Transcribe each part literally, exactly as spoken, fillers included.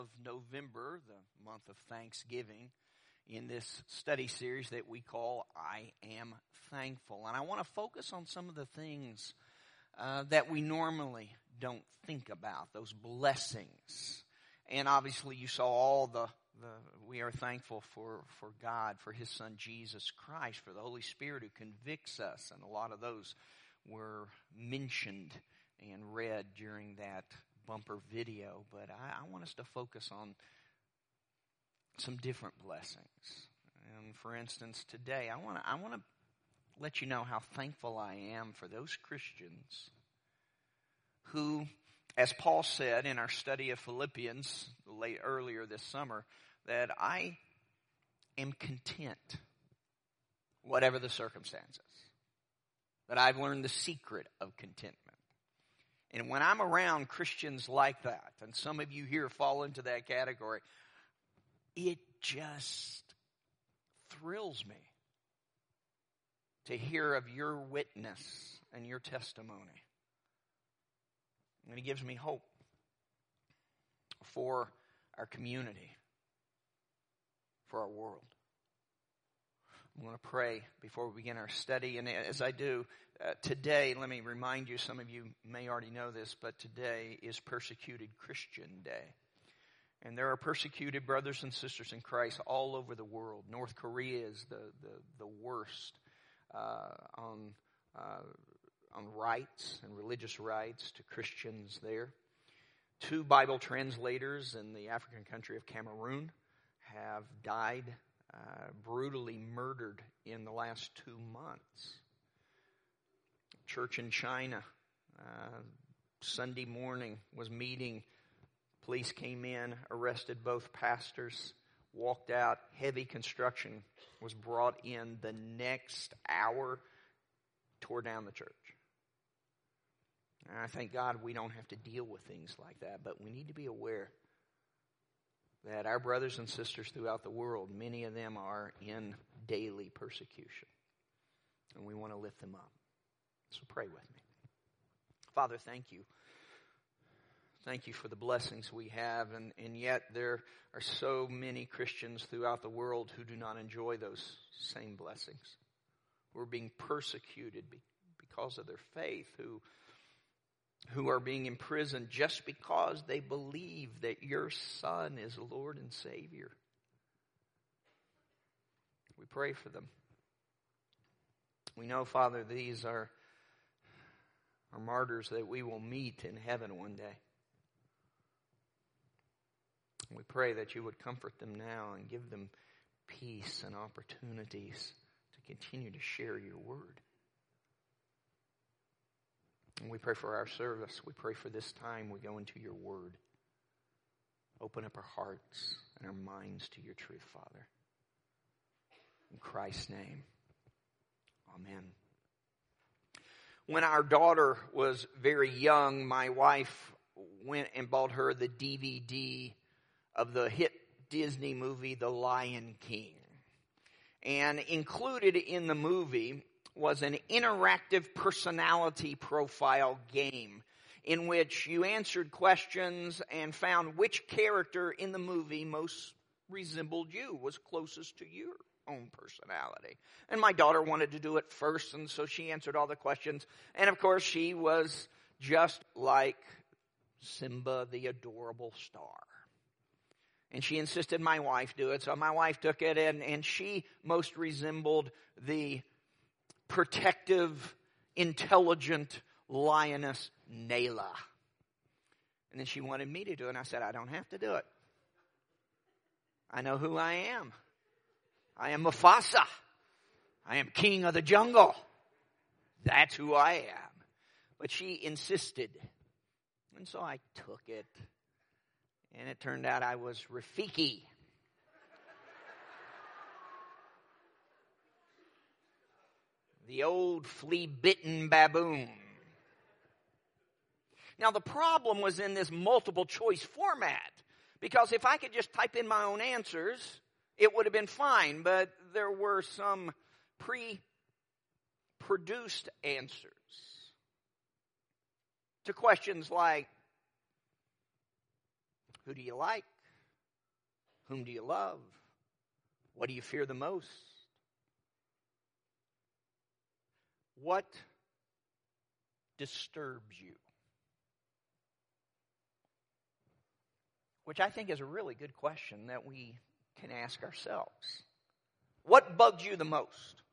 of November, the month of Thanksgiving, in this study series that we call I Am Thankful. And I want to focus on some of the things uh, that we normally don't think about, those blessings. And obviously you saw all the, the we are thankful for, for God, for His Son Jesus Christ, for the Holy Spirit who convicts us. And a lot of those were mentioned and read during that bumper video, but I, I want us to focus on some different blessings. And for instance, today I want to I want to let you know how thankful I am for those Christians who, as Paul said in our study of Philippians late earlier this summer, that I am content, whatever the circumstances. That I've learned the secret of contentment. And when I'm around Christians like that, and some of you here fall into that category, it just thrills me to hear of your witness and your testimony. And it gives me hope for our community, for our world. I'm going to pray before we begin our study. And as I do, uh, today, let me remind you, some of you may already know this, but today is Persecuted Christian Day. And there are persecuted brothers and sisters in Christ all over the world. North Korea is the, the, the worst uh, on, uh, on rights and religious rights to Christians there. Two Bible translators in the African country of Cameroon have died Uh, brutally murdered in the last two months. Church in China, uh, Sunday morning was meeting. Police came in, arrested both pastors, walked out. Heavy construction was brought in the next hour, tore down the church. And I thank God we don't have to deal with things like that, but we need to be aware that our brothers and sisters throughout the world, many of them are in daily persecution. And we want to lift them up. So pray with me. Father, thank you. Thank you for the blessings we have. And, and yet there are so many Christians throughout the world who do not enjoy those same blessings. Who are being persecuted because of their faith. Who who are being imprisoned just because they believe that your Son is Lord and Savior. We pray for them. We know, Father, these are, are martyrs that we will meet in heaven one day. We pray that you would comfort them now and give them peace and opportunities to continue to share your word. And we pray for our service. We pray for this time we go into your word. Open up our hearts and our minds to your truth, Father. In Christ's name, amen. When our daughter was very young, my wife went and bought her the D V D of the hit Disney movie, The Lion King. And included in the movie was an interactive personality profile game in which you answered questions and found which character in the movie most resembled you, was closest to your own personality. And my daughter wanted to do it first, and so she answered all the questions. And of course, she was just like Simba, the adorable star. And she insisted my wife do it, so my wife took it, and, and she most resembled the protective, intelligent lioness Nayla. And then she wanted me to do it, and I said, I don't have to do it. I know who I am. I am Mufasa. I am king of the jungle. That's who I am. But she insisted. And so I took it. And it turned out I was Rafiki. The old flea-bitten baboon. Now the problem was in this multiple choice format. Because if I could just type in my own answers, it would have been fine. But there were some pre-produced answers to questions like, who do you like? Whom do you love? What do you fear the most? What disturbs you? Which I think is a really good question that we can ask ourselves. What bugs you the most?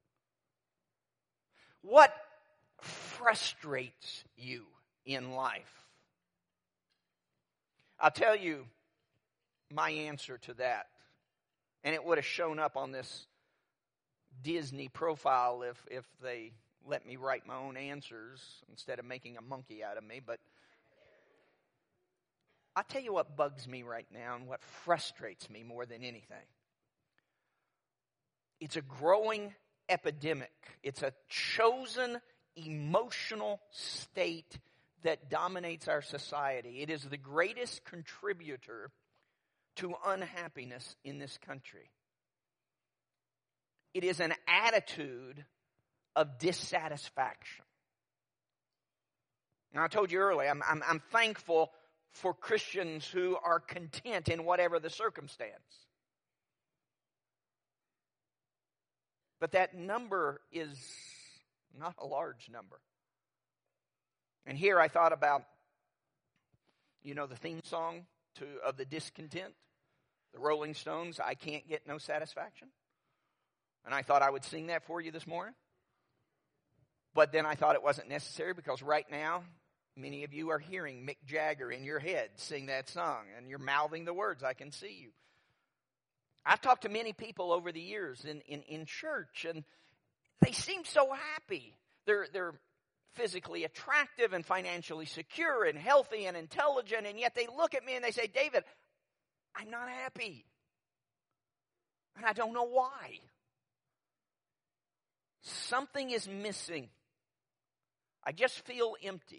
What frustrates you in life? I'll tell you my answer to that. And it would have shown up on this Disney profile if, if they let me write my own answers instead of making a monkey out of me. But I'll tell you what bugs me right now and what frustrates me more than anything. It's a growing epidemic. It's a chosen emotional state that dominates our society. It is the greatest contributor to unhappiness in this country. It is an attitude of dissatisfaction. Now, I told you earlier, I'm, I'm, I'm thankful for Christians who are content in whatever the circumstance. But that number is not a large number. And here I thought about, you know, the theme song to of the discontent, the Rolling Stones, I Can't Get No Satisfaction. And I thought I would sing that for you this morning. But then I thought it wasn't necessary because right now, many of you are hearing Mick Jagger in your head sing that song, and you're mouthing the words. I can see you. I've talked to many people over the years in, in, in church, and they seem so happy. They're, they're physically attractive and financially secure and healthy and intelligent, and yet they look at me and they say, David, I'm not happy. And I don't know why. Something is missing. I just feel empty.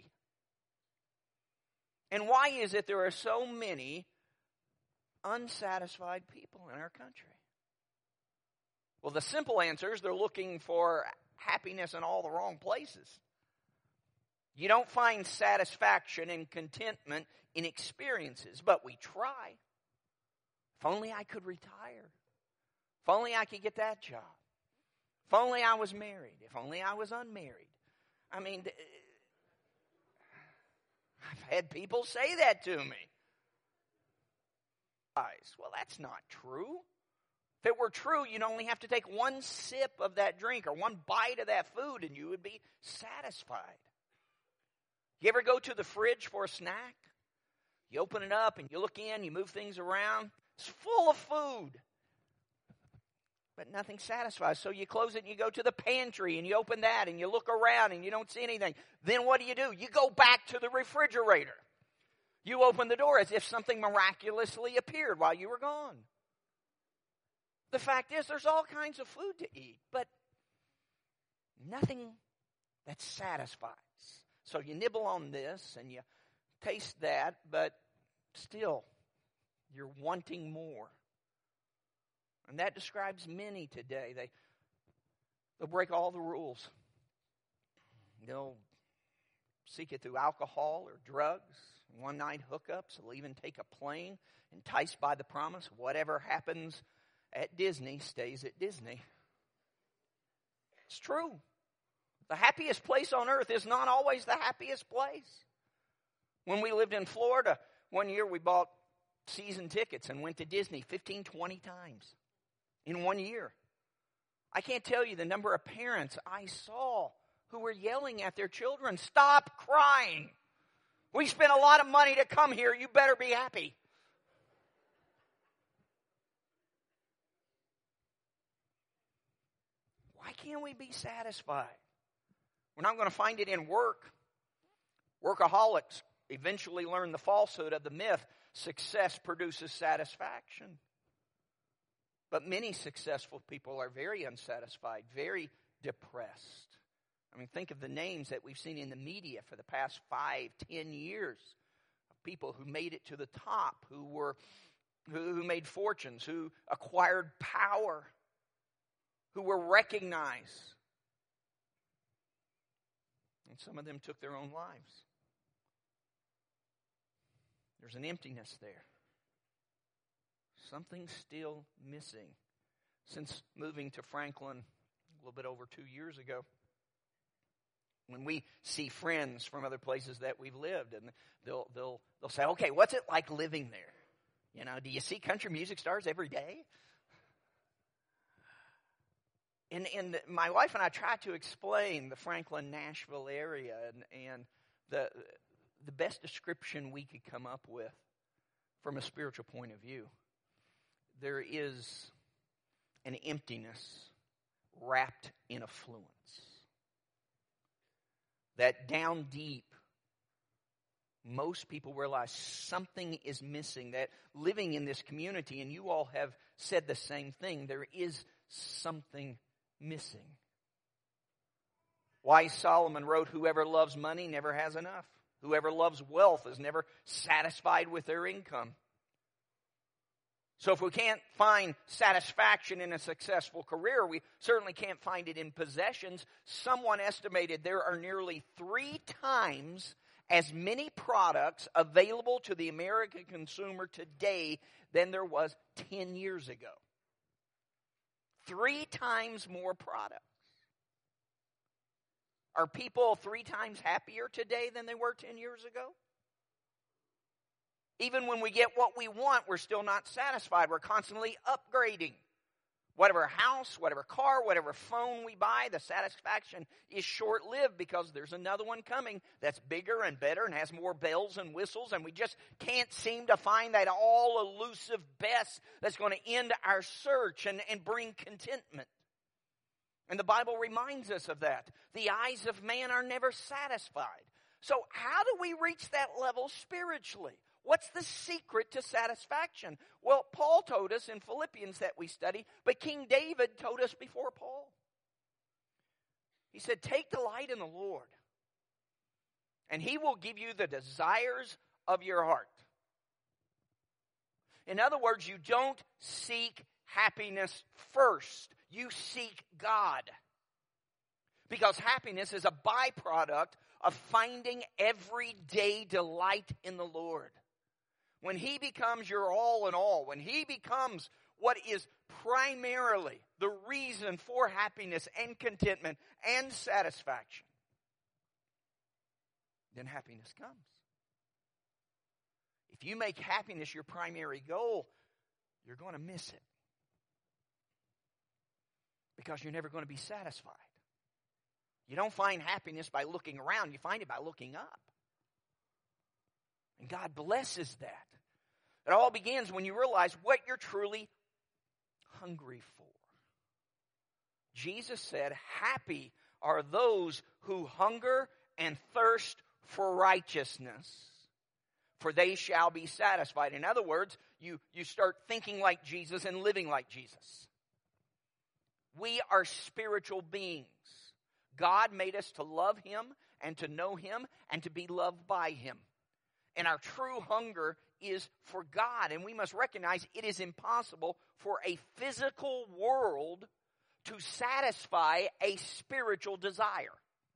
And why is it there are so many unsatisfied people in our country? Well, the simple answer is they're looking for happiness in all the wrong places. You don't find satisfaction and contentment in experiences, but we try. If only I could retire. If only I could get that job. If only I was married. If only I was unmarried. I mean, I've had people say that to me. Well, that's not true. If it were true, you'd only have to take one sip of that drink or one bite of that food and you would be satisfied. You ever go to the fridge for a snack? You open it up and you look in, you move things around. It's full of food. But nothing satisfies. So you close it and you go to the pantry and you open that and you look around and you don't see anything. Then what do you do? You go back to the refrigerator. You open the door as if something miraculously appeared while you were gone. The fact is, there's all kinds of food to eat, but nothing that satisfies. So you nibble on this and you taste that, but still, you're wanting more. And that describes many today. They, they'll break all the rules. They'll seek it through alcohol or drugs, one-night hookups. They'll even take a plane, enticed by the promise, whatever happens at Disney stays at Disney. It's true. The happiest place on earth is not always the happiest place. When we lived in Florida, one year we bought season tickets and went to Disney fifteen, twenty times in one year. I can't tell you the number of parents I saw who were yelling at their children, stop crying. We spent a lot of money to come here. You better be happy. Why can't we be satisfied? We're not going to find it in work. Workaholics eventually learn the falsehood of the myth, success produces satisfaction. But many successful people are very unsatisfied, very depressed. I mean, think of the names that we've seen in the media for the past five, ten years of people who made it to the top, who were, who, who made fortunes, who acquired power, who were recognized. And some of them took their own lives. There's an emptiness there. Something's still missing. Since moving to Franklin a little bit over two years ago, when we see friends from other places that we've lived, and they'll they'll they'll say, "Okay, what's it like living there? You know, do you see country music stars every day?" And and my wife and I tried to explain the Franklin, Nashville area, and and the the best description we could come up with from a spiritual point of view. There is an emptiness wrapped in affluence. That down deep, most people realize something is missing. That living in this community, and you all have said the same thing, there is something missing. Wise Solomon wrote, "Whoever loves money never has enough. Whoever loves wealth is never satisfied with their income." So if we can't find satisfaction in a successful career, we certainly can't find it in possessions. Someone estimated there are nearly three times as many products available to the American consumer today than there was ten years ago. Three times more products. Are people three times happier today than they were ten years ago? Even when we get what we want, we're still not satisfied. We're constantly upgrading. Whatever house, whatever car, whatever phone we buy, the satisfaction is short-lived because there's another one coming that's bigger and better and has more bells and whistles, and we just can't seem to find that all-elusive best that's going to end our search and, and bring contentment. And the Bible reminds us of that. The eyes of man are never satisfied. So how do we reach that level spiritually? What's the secret to satisfaction? Well, Paul told us in Philippians that we study, but King David told us before Paul. He said, "Take delight in the Lord, and He will give you the desires of your heart." In other words, you don't seek happiness first. You seek God. Because happiness is a byproduct of finding everyday delight in the Lord. When He becomes your all in all, when He becomes what is primarily the reason for happiness and contentment and satisfaction, then happiness comes. If you make happiness your primary goal, you're going to miss it. Because you're never going to be satisfied. You don't find happiness by looking around. You find it by looking up. And God blesses that. It all begins when you realize what you're truly hungry for. Jesus said, "Happy are those who hunger and thirst for righteousness, for they shall be satisfied." In other words, you, you start thinking like Jesus and living like Jesus. We are spiritual beings. God made us to love Him and to know Him and to be loved by Him. And our true hunger is for God. And we must recognize it is impossible for a physical world to satisfy a spiritual desire.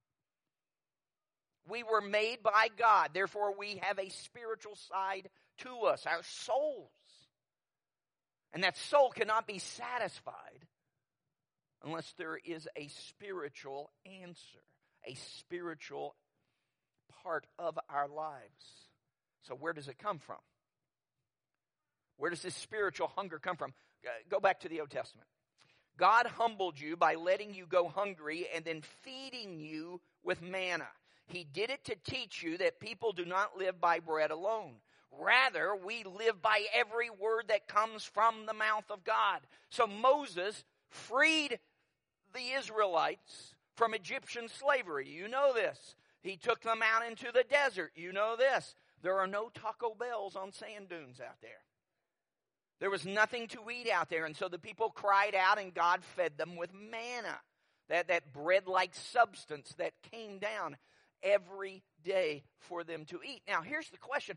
We were made by God. Therefore, we have a spiritual side to us, our souls. And that soul cannot be satisfied unless there is a spiritual answer, a spiritual part of our lives. So where does it come from? Where does this spiritual hunger come from? Go back to the Old Testament. God humbled you by letting you go hungry and then feeding you with manna. He did it to teach you that people do not live by bread alone. Rather, we live by every word that comes from the mouth of God. So Moses freed the Israelites from Egyptian slavery. You know this. He took them out into the desert. You know this. There are no Taco Bells on sand dunes out there. There was nothing to eat out there. And so the people cried out and God fed them with manna. That, that bread-like substance that came down every day for them to eat. Now, here's the question.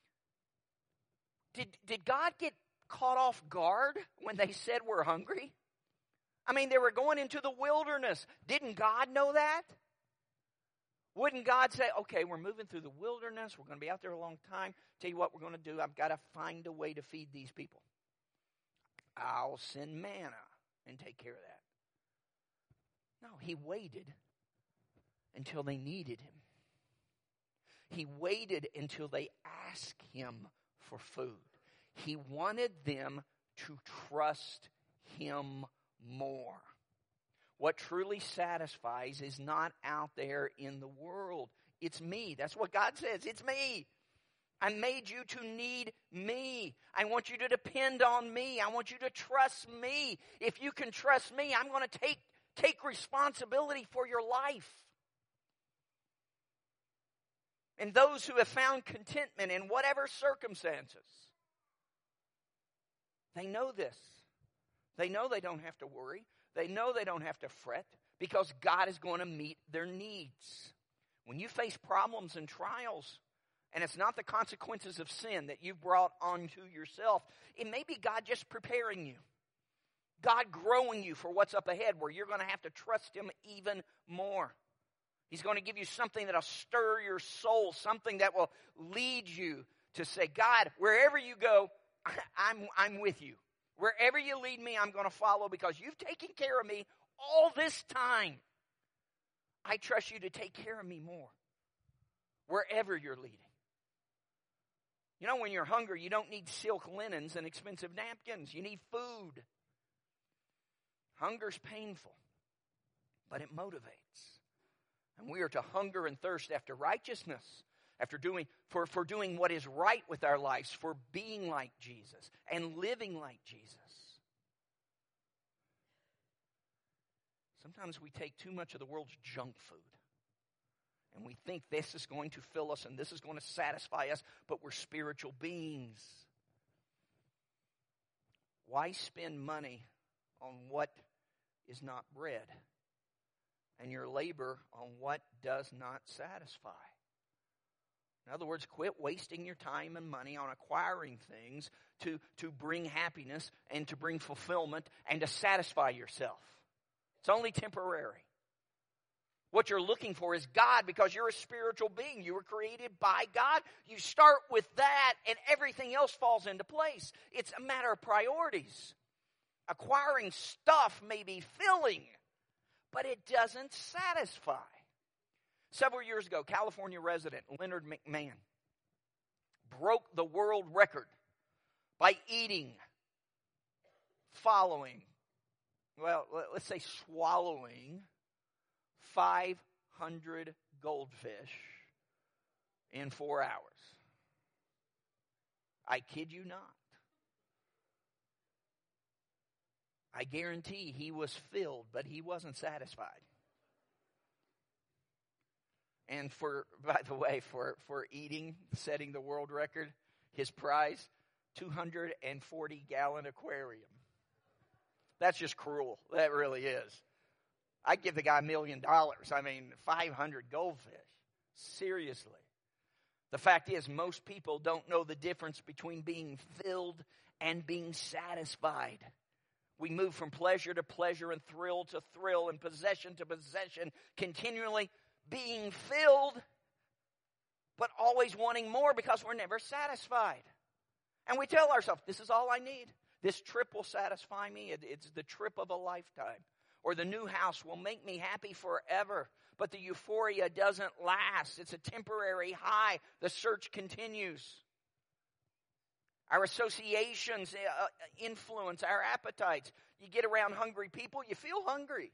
Did, did God get caught off guard when they said we're hungry? I mean, they were going into the wilderness. Didn't God know that? Wouldn't God say, okay, we're moving through the wilderness. We're going to be out there a long time. Tell you what we're going to do. I've got to find a way to feed these people. I'll send manna and take care of that. No, he waited until they needed him. He waited until they asked him for food. He wanted them to trust him more. What truly satisfies is not out there in the world. It's me. That's what God says. It's me. I made you to need me. I want you to depend on me. I want you to trust me. If you can trust me, I'm going to take, take responsibility for your life. And those who have found contentment in whatever circumstances, they know this. They know they don't have to worry. They know they don't have to fret because God is going to meet their needs. When you face problems and trials, and it's not the consequences of sin that you've brought onto yourself, it may be God just preparing you. God growing you for what's up ahead where you're going to have to trust him even more. He's going to give you something that will stir your soul, something that will lead you to say, God, wherever you go, I'm, I'm with you. Wherever you lead me, I'm going to follow because you've taken care of me all this time. I trust you to take care of me more wherever you're leading. You know, when you're hungry, you don't need silk linens and expensive napkins. You need food. Hunger's painful, but it motivates. And we are to hunger and thirst after righteousness, after doing, for, for doing what is right with our lives, for being like Jesus and living like Jesus. Sometimes we take too much of the world's junk food. And we think this is going to fill us and this is going to satisfy us, but we're spiritual beings. Why spend money on what is not bread and your labor on what does not satisfy? In other words, quit wasting your time and money on acquiring things to, to bring happiness and to bring fulfillment and to satisfy yourself. It's only temporary. What you're looking for is God because you're a spiritual being. You were created by God. You start with that and everything else falls into place. It's a matter of priorities. Acquiring stuff may be filling, but it doesn't satisfy. Several years ago, California resident Leonard McMahon broke the world record by eating, following, well, let's say swallowing five hundred goldfish in four hours. I kid you not. I guarantee he was filled, but he wasn't satisfied. And for, by the way, for, for eating, setting the world record, his prize, two hundred forty gallon aquarium. That's just cruel. That really is. I'd give the guy a million dollars. I mean, five hundred goldfish. Seriously. The fact is, most people don't know the difference between being filled and being satisfied. We move from pleasure to pleasure and thrill to thrill and possession to possession, continually being filled, but always wanting more because we're never satisfied. And we tell ourselves, this is all I need. This trip will satisfy me. It's the trip of a lifetime. Or the new house will make me happy forever. But the euphoria doesn't last. It's a temporary high. The search continues. Our associations influence our appetites. You get around hungry people, you feel hungry.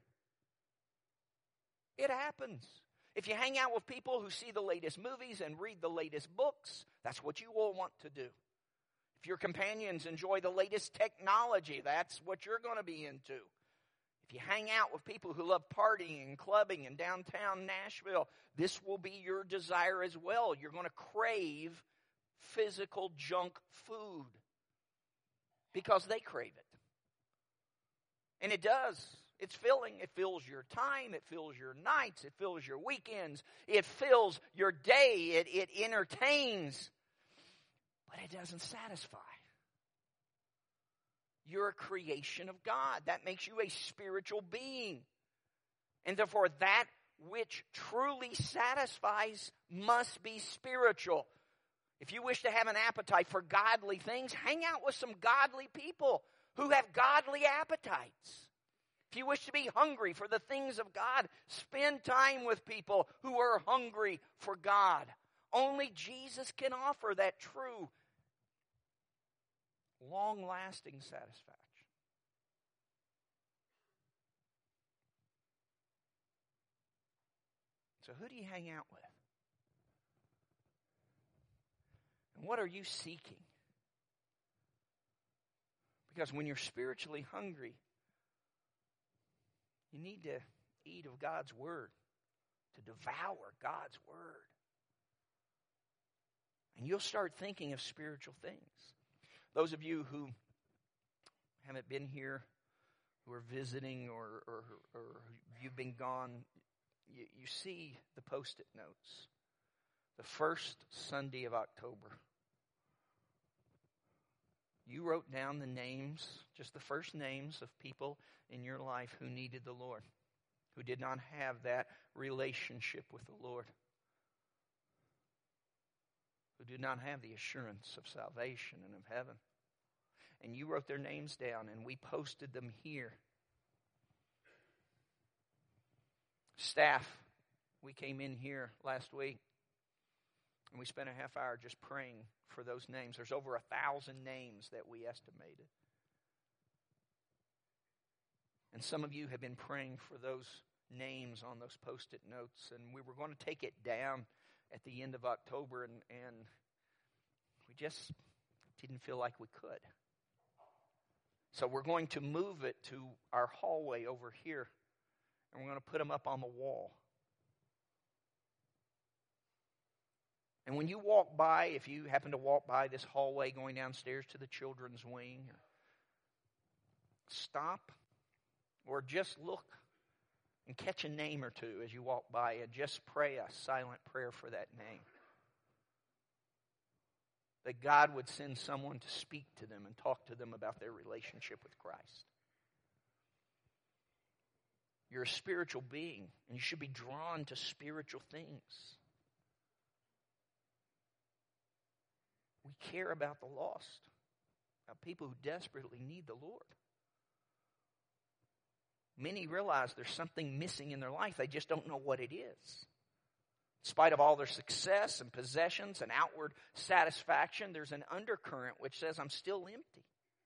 It happens. If you hang out with people who see the latest movies and read the latest books, that's what you will want to do. If your companions enjoy the latest technology, that's what you're going to be into. If you hang out with people who love partying and clubbing in downtown Nashville, this will be your desire as well. You're going to crave physical junk food because they crave it. And it does. It's filling. It fills your time. It fills your nights. It fills your weekends. It fills your day. It, it entertains. But it doesn't satisfy. You're a creation of God. That makes you a spiritual being. And therefore, that which truly satisfies must be spiritual. If you wish to have an appetite for godly things, hang out with some godly people. who have godly appetites. If you wish to be hungry for the things of God, spend time with people who are hungry for God. Only Jesus can offer that true, long-lasting satisfaction. So who do you hang out with? And what are you seeking? Because when you're spiritually hungry, you need to eat of God's Word, to devour God's Word. And you'll start thinking of spiritual things. Those of you who haven't been here, who are visiting, or, or, or you've been gone, you, you see the Post-it notes. The first Sunday of October. You wrote down the names, just the first names of people in your life who needed the Lord, who did not have that relationship with the Lord, who did not have the assurance of salvation and of heaven. And you wrote their names down, and we posted them here. Staff, we came in here last week, and we spent a half hour just praying for those names. There's over a thousand names that we estimated. And some of you have been praying for those names on those Post-it notes, and we were going to take it down at the end of October, and, and we just didn't feel like we could. So we're going to move it to our hallway over here, and we're going to put them up on the wall. And when you walk by, if you happen to walk by this hallway going downstairs to the children's wing, stop or just look and catch a name or two as you walk by and just pray a silent prayer for that name. That God would send someone to speak to them and talk to them about their relationship with Christ. You're a spiritual being, and you should be drawn to spiritual things. We care about the lost, about people who desperately need the Lord. Many realize there's something missing in their life. They just don't know what it is. In spite of all their success and possessions and outward satisfaction, there's an undercurrent which says, I'm still empty.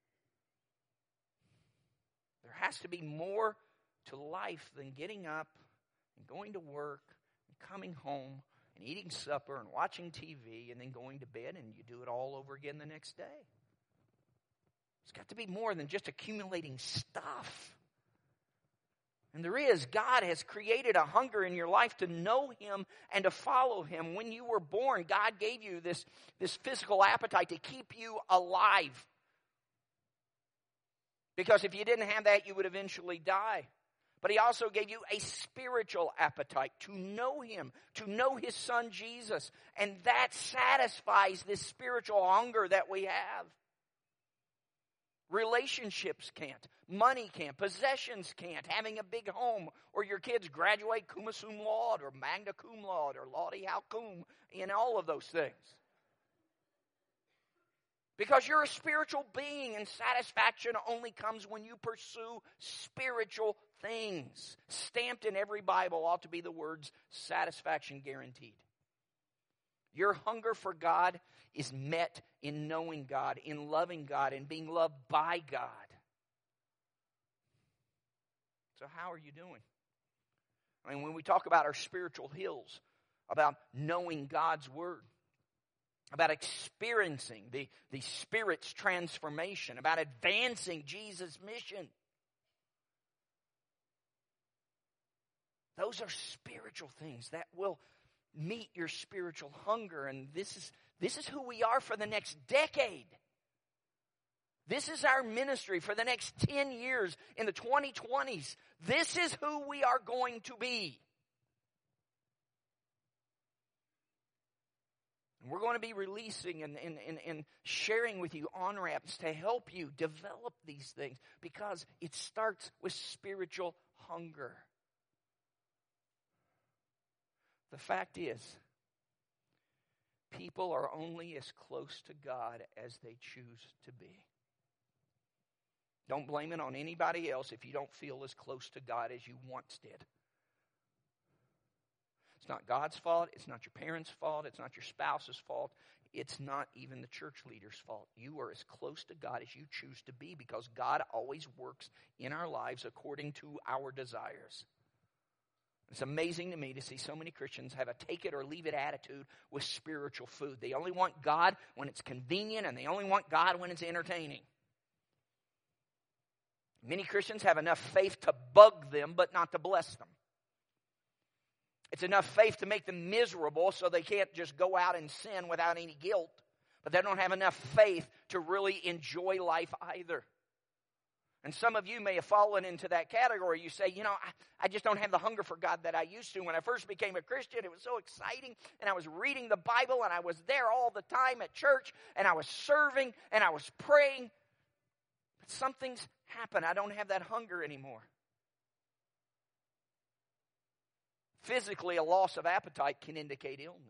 There has to be more to life than getting up and going to work and coming home and eating supper and watching T V and then going to bed, and you do it all over again the next day. It's got to be more than just accumulating stuff. And there is. God has created a hunger in your life to know Him and to follow Him. When you were born, God gave you this, this physical appetite to keep you alive. Because if you didn't have that, you would eventually die. But He also gave you a spiritual appetite to know Him, to know His Son Jesus. And that satisfies this spiritual hunger that we have. Relationships can't. Money can't. Possessions can't. Having a big home, or your kids graduate cum sum laude or magna cum laude or laude how cum, in all of those things. Because you're a spiritual being, and satisfaction only comes when you pursue spiritual things. Stamped in every Bible ought to be the words satisfaction guaranteed. Your hunger for God is met in knowing God, in loving God, and being loved by God. So how are you doing? I mean, when we talk about our spiritual hills, about knowing God's Word, about experiencing the, the Spirit's transformation, about advancing Jesus' mission, those are spiritual things that will meet your spiritual hunger. And this is this is who we are for the next decade. This is our ministry for the next ten years in the twenty twenties. This is who we are going to be. And we're going to be releasing and, and, and, and sharing with you on-ramps to help you develop these things, because it starts with spiritual hunger. The fact is, people are only as close to God as they choose to be. Don't blame it on anybody else if you don't feel as close to God as you once did. It's not God's fault. It's not your parents' fault. It's not your spouse's fault. It's not even the church leader's fault. You are as close to God as you choose to be because God always works in our lives according to our desires. It's amazing to me to see so many Christians have a take it or leave it attitude with spiritual food. They only want God when it's convenient, and they only want God when it's entertaining. Many Christians have enough faith to bug them, but not to bless them. It's enough faith to make them miserable so they can't just go out and sin without any guilt. But they don't have enough faith to really enjoy life either. And some of you may have fallen into that category. You say, you know, I, I just don't have the hunger for God that I used to. When I first became a Christian, it was so exciting. And I was reading the Bible, and I was there all the time at church. And I was serving, and I was praying. But something's happened. I don't have that hunger anymore. Physically, a loss of appetite can indicate illness.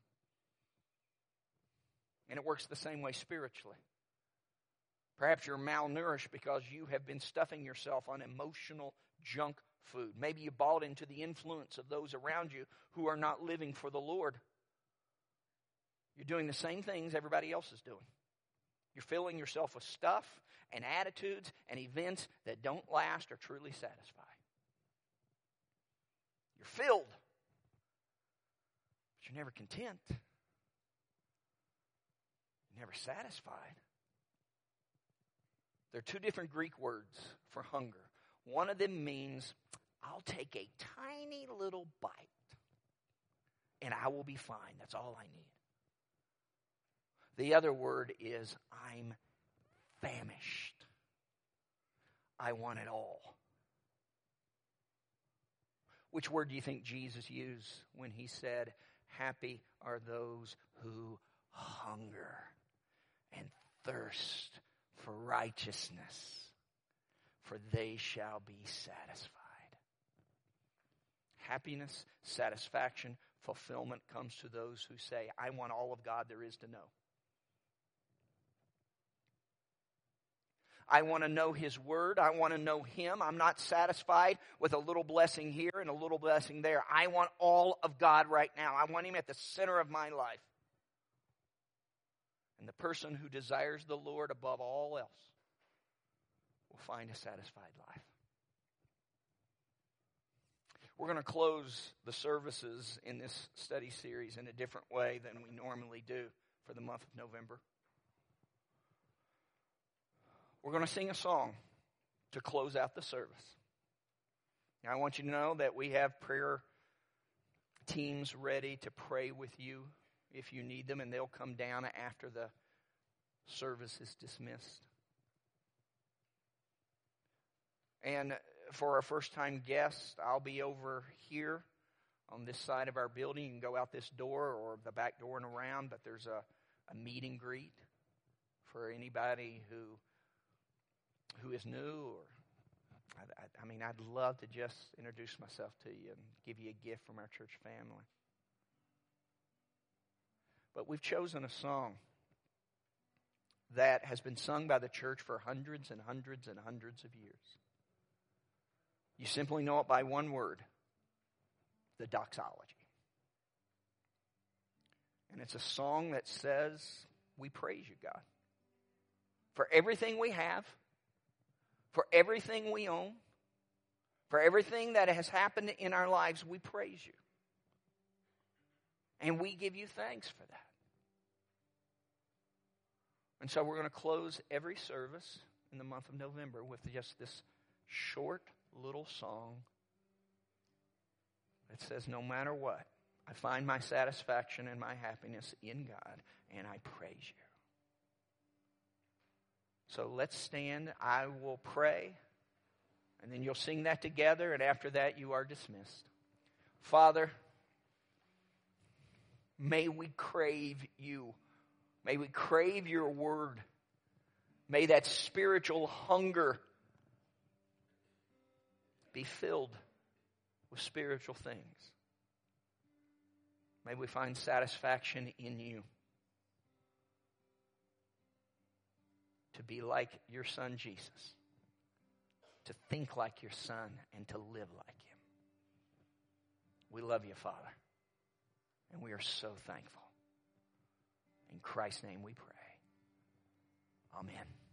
And it works the same way spiritually. Perhaps you're malnourished because you have been stuffing yourself on emotional junk food. Maybe you bought into the influence of those around you who are not living for the Lord. You're doing the same things everybody else is doing. You're filling yourself with stuff and attitudes and events that don't last or truly satisfy. You're filled, but you're never content. You're never satisfied. There are two different Greek words for hunger. One of them means, I'll take a tiny little bite and I will be fine. That's all I need. The other word is, I'm famished. I want it all. Which word do you think Jesus used when he said, happy are those who hunger and thirst for righteousness, for they shall be satisfied. Happiness, satisfaction, fulfillment comes to those who say, I want all of God there is to know. I want to know His Word. I want to know Him. I'm not satisfied with a little blessing here and a little blessing there. I want all of God right now. I want Him at the center of my life. And the person who desires the Lord above all else will find a satisfied life. We're going to close the services in this study series in a different way than we normally do for the month of November. We're going to sing a song to close out the service. Now, I want you to know that we have prayer teams ready to pray with you if you need them, and they'll come down after the service is dismissed. And for our first-time guests, I'll be over here on this side of our building. You can go out this door or the back door and around, but there's a, a meet and greet for anybody who who is new. Or I, I, I mean, I'd love to just introduce myself to you and give you a gift from our church family. But we've chosen a song that has been sung by the church for hundreds and hundreds and hundreds of years. You simply know it by one word, the doxology. And it's a song that says, we praise you, God, for everything we have, for everything we own, for everything that has happened in our lives. We praise you. And we give you thanks for that. And so we're going to close every service in the month of November with just this short little song that says, no matter what, I find my satisfaction and my happiness in God, and I praise you. So let's stand. I will pray, and then you'll sing that together, and after that you are dismissed. Father, may we crave you. May we crave your word. May that spiritual hunger be filled with spiritual things. May we find satisfaction in you. To be like your Son, Jesus. to think like your Son and to live like Him. We love you, Father, and we are so thankful. In Christ's name we pray. Amen.